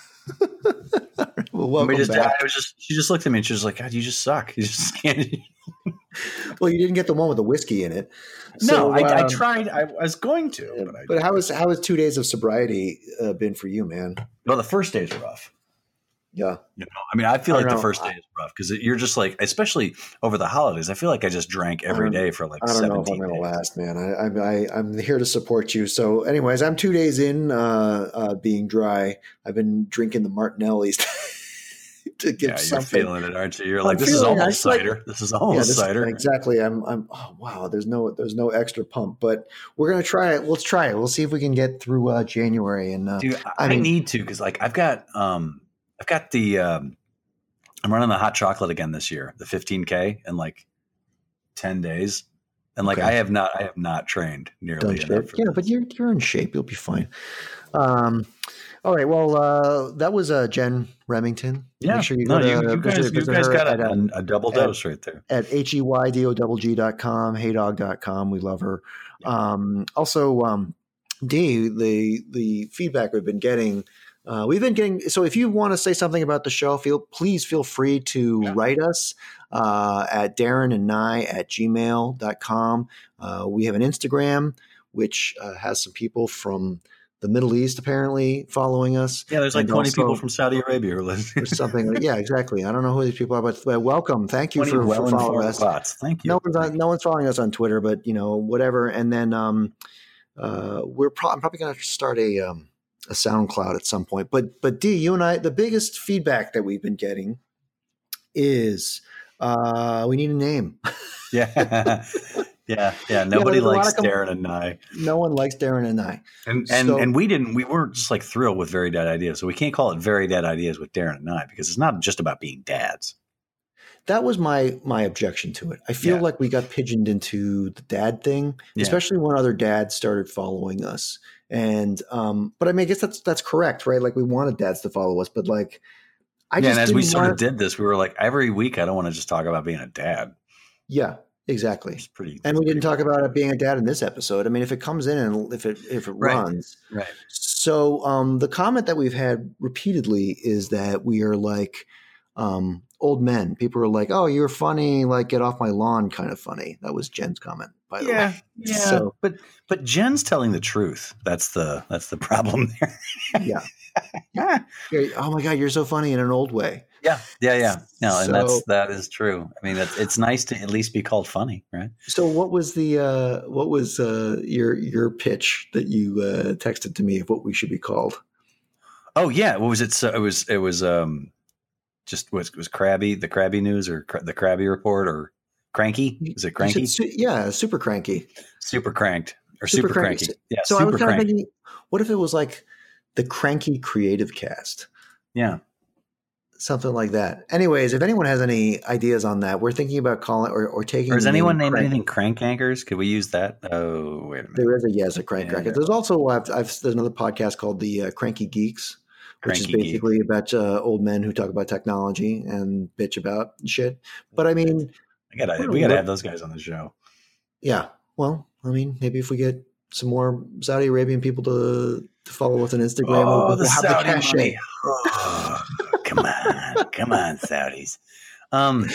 Well, welcome we just, back. I was just, she just looked at me and she was like, God, you just suck. You just can't. Well, you didn't get the one with the whiskey in it. No, So, I, um, I tried. I was going to. Yeah, but I but how was how has two days of sobriety uh, been for you, man? Well, the first days were rough. Yeah. You know, I mean, I feel I like don't the know. first day is rough because you're just like, especially over the holidays, I feel like I just drank every day for like I don't know if I'm seventeen going to days. last, man. I, I'm I, I'm here to support you. So, anyways, I'm two days in uh, uh, being dry. I've been drinking the Martinellis to give Yeah, you're something. feeling it, aren't you? You're I'm like, this is feeling it. almost It's like- cider. This is Yeah, almost this- cider. exactly. I'm. I'm. Oh wow. There's no. There's no extra pump, but we're gonna try it. Let's try it. We'll see if we can get through uh, January. And uh, Dude, I, I mean- need to because like I've got um I've got the um I'm running the hot chocolate again this year, the fifteen K in like ten days. And like Okay. I have not I have not trained done nearly shape. enough. for Yeah, this. but you're you're in shape. You'll be fine. Um. All right. Well, uh, that was uh, Jen Remington. yeah, Make sure you no, go to you, you visit- guys, you visit guys her got at, a, um, a double at- dose right there. at H E Y D O G G dot com, heydog dot com. We love her. Um, also, um, D, the the feedback we've been getting, uh, we've been getting. So if you want to say something about the show, feel please feel free to Yeah. write us uh, at Darren and Nye at gmail dot com. Uh, we have an Instagram, which uh, has some people from the Middle East apparently following us. Yeah, there's like And twenty also- people from Saudi Arabia who are listening. or something. like- yeah, exactly. I don't know who these people are, but, but welcome. Thank you twenty for, for following well-informed us. bots. Thank you. No one's on, no one's following us on Twitter, but you know, whatever. And then um, uh, we're pro- I'm probably going to start a um, a SoundCloud at some point. But but D, you and I, the biggest feedback that we've been getting is uh, we need a name. Yeah. Yeah, yeah. Nobody yeah, likes com- Darren and I. No one likes Darren and I. And and, so, and we didn't. We weren't just like thrilled with Very Dad Ideas, so we can't call it Very Dad Ideas with Darren and I because it's not just about being dads. That was my my objection to it. I feel Yeah. like we got pigeoned into the dad thing, Yeah. especially when other dads started following us. And um, but I mean, I guess that's that's correct, right? Like we wanted dads to follow us, but like I yeah, just and as we didn't sort want- of did this, we were like, every week, I don't want to just talk about being a dad. yeah, exactly. It's pretty. And we didn't pretty talk about it being a dad in this episode. I mean, if it comes in and if it if it Right. runs, right. so um, the comment that we've had repeatedly is that we are like um, old men. People are like, "Oh, you're funny, like get off my lawn," kind of funny. That was Jen's comment, by the Yeah, way. yeah. So- but but Jen's telling the truth. That's the that's the problem there. Yeah. yeah, You're- oh my God, you're so funny in an old way. yeah, yeah, yeah. No, and So- that's that is true. I mean, that's, it's nice to at least be called funny, right? So what was the uh, what was uh, your your pitch that you uh, texted to me of what we should be called? Oh yeah, what was it? So it was it was um just was was Krabby the Krabby News or cr- the Krabby Report or Cranky? Is it Cranky? You said su- yeah, super cranky. Super Cranked or Super Super, Cranky. Cranky? Yeah, So I Super was kind of Cranked. thinking, what if it was like the Cranky Creative Cast? Yeah. Something like that. Anyways, if anyone has any ideas on that, we're thinking about calling or, or taking. Or has the anyone name named Crank- anything Crank Anchors? Could we use that? Oh, wait a minute. There is a yes, a crank Yeah, crank. there- There's also I've, I've there's another podcast called the uh, Cranky Geeks, which Cranky is basically about uh, old men who talk about technology and bitch about shit. But I mean, I gotta, What- we got to what- have those guys on the show. yeah. Well, I mean, maybe if we get some more Saudi Arabian people to, to follow us on Instagram, Oh, we'll, the we'll have Saudi the cachet. money. Oh, come on, come on, Saudis. Um,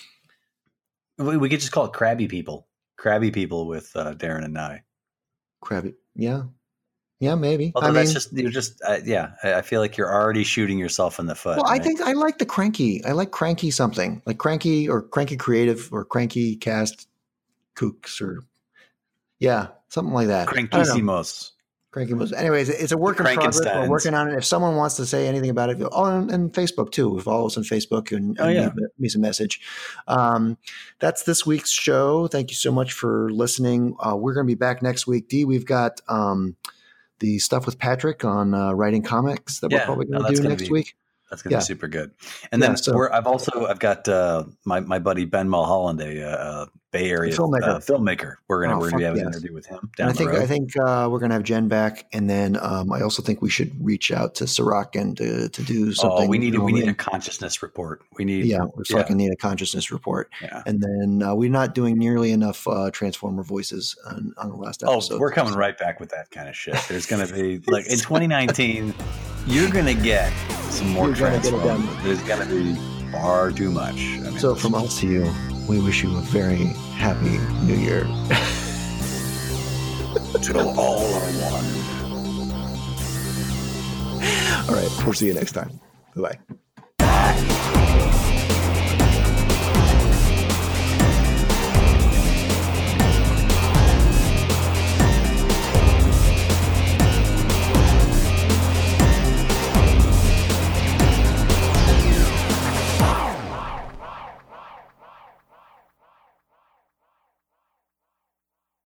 we, we could just call it Krabby People. Krabby People with uh, Darren and I. Krabby. Yeah. Yeah, maybe. Although I that's mean, just you're just uh, yeah. I, I feel like you're already shooting yourself in the foot. well, I right? think I like the cranky. I like cranky something like cranky or cranky creative or cranky cast kooks or yeah, something like that. I don't know. Crankysimos. Cranky moves. Anyways, it's a work in progress. We're Frankensteins. working on it. If someone wants to say anything about it, oh, and, and Facebook too. Follow us on Facebook and, Oh, and yeah. leave me some message. Um, that's this week's show. Thank you so much for listening. Uh, we're going to be back next week. D, we've got um, the stuff with Patrick on uh, writing comics that we're Yeah, probably no, going to that's do gonna next be- week. That's gonna Yeah. be super good. And Yeah, then so- we're, I've also I've got uh, my my buddy Ben Mulholland, a uh, Bay Area filmmaker. Uh, filmmaker. We're gonna Oh, we're gonna fuck have an yes. interview with him And down I the think road. I think uh, we're going to have Jen back, and then um, I also think we should reach out to Sorokin to to do something. oh, we need we need a filming. consciousness report. We need yeah, we fucking need a consciousness report. yeah. And then uh, we're not doing nearly enough uh, Transformer voices on, on the last Oh, episode. we're coming right back with that kind of shit. There's going to be like in twenty nineteen, you're going to get some more You're gonna get it Transformers. done. There's going to be far too much. I mean, So from us to you, we wish you a very happy New Year. till all are one. All right, we'll see you next time. Bye bye.